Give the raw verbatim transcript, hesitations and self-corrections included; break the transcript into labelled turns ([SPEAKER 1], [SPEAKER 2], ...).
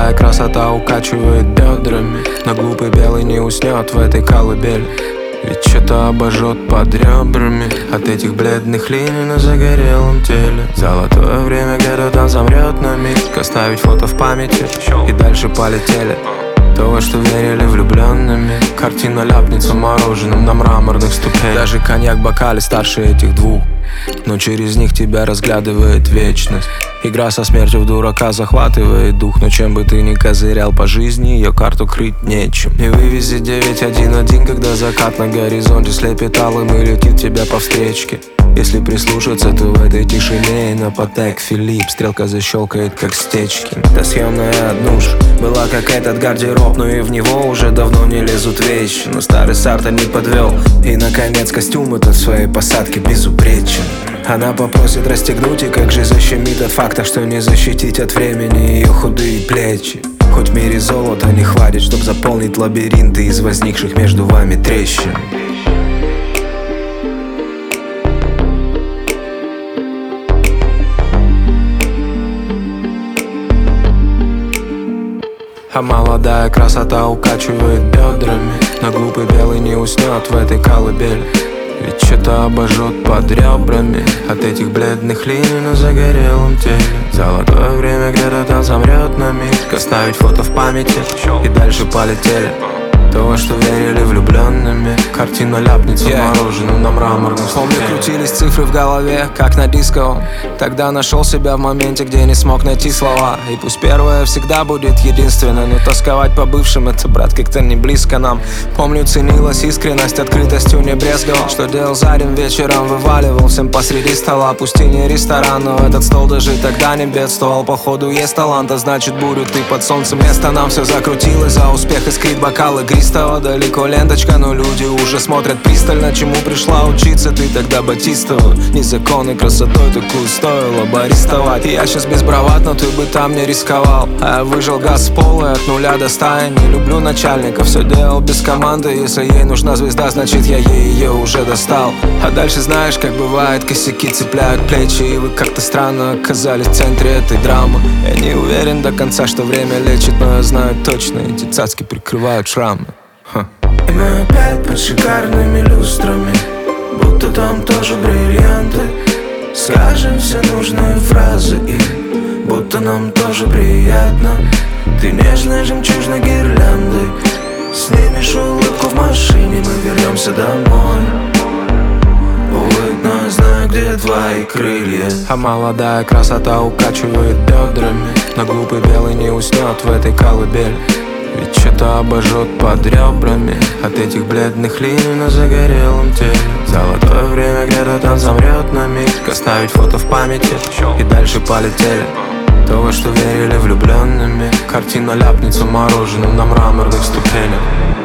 [SPEAKER 1] молодая красота укачивает бедрами, но глупый белый не уснет в этой колыбели. Ведь что-то обожжет под ребрами от этих бледных линий на загорелом теле. Золотое время где-то там замрет на миг, оставить фото в памяти и дальше полетели. То, во что верили влюбленными, картина ляпнется мороженым на мраморных ступенях. Даже коньяк в бокале старше этих двух, но через них тебя разглядывает вечность. Игра со смертью в дурака захватывает дух, но чем бы ты ни козырял по жизни, ее карту крыть нечем. И вывези девять один один, когда закат на горизонте слепит алым и летит тебя по встречке. Если прислушаться, то в этой тишине и на Патек Филипп стрелка защелкает, как стечки. Та съемная однушка была как этот гардероб, но и в него уже давно не лезут вещи. Но старый Сартер не подвел, и наконец костюм этот в своей посадке безупречен. Она попросит расстегнуть, и как же защемит от факта, что не защитить от времени ее худые плечи. Хоть в мире золота не хватит, чтоб заполнить лабиринты из возникших между вами трещин. А молодая красота укачивает бедрами, но глупый белый не уснет в этой колыбели. Ведь что-то обожжет под ребрами от этих бледных линий на загорелом теле. Золотое время где-то там замрет на миг, оставить фото в памяти и дальше полетели. То, во что верили влюбленными, картина ляпнется yeah. мороженым на мраморных ступенях. Помню, крутились цифры в голове, как на диско. Тогда нашел себя в моменте, где не смог найти слова. И пусть первое всегда будет единственное, но тосковать по бывшим — это, брат, как-то не близко нам. Помню, ценилась искренность, открытостью не брезговал. Что делал задним вечером, вываливал всем посреди стола. Пусть и не ресторан, но этот стол даже тогда не бедствовал. Походу есть талант, а значит будет и под солнцем место. Нам все закрутилось, за успех искрит бокалы гристого. Далеко ленточка, но люди уже смотрят пристально. Чему пришла учиться ты тогда, Батистова? Незаконной красотой такую стоило баристовать. И я сейчас без бравад, но ты бы там не рисковал. А я выжил газ с пола от нуля до стаи. Не люблю начальника, все делал без команды. Если ей нужна звезда, значит я ей ее уже достал. А дальше знаешь, как бывает, косяки цепляют плечи, и вы как-то странно оказались в центре этой драмы. Я не уверен до конца, что время лечит, но я знаю точно, эти цацки прикрывают шрамы. Ха.
[SPEAKER 2] И мы опять под шикарными люстрами, будто там тоже бриллианты. Скажем все нужные фразы и будто нам тоже приятно. Ты нежной жемчужной гирляндой снимешь улыбку в машине, мы вернемся домой. Увы, но я знаю, где твои крылья.
[SPEAKER 1] А молодая красота укачивает бедрами, но глупый белый не уснет в этой колыбели. Ведь что-то обожжет под ребрами от этих бледных линий на загорелом теле. Золотое время где-то там замрет на миг, оставить фото в памяти и дальше полетели. То, во что верили влюбленными, картина ляпнется мороженым на мраморных ступенях.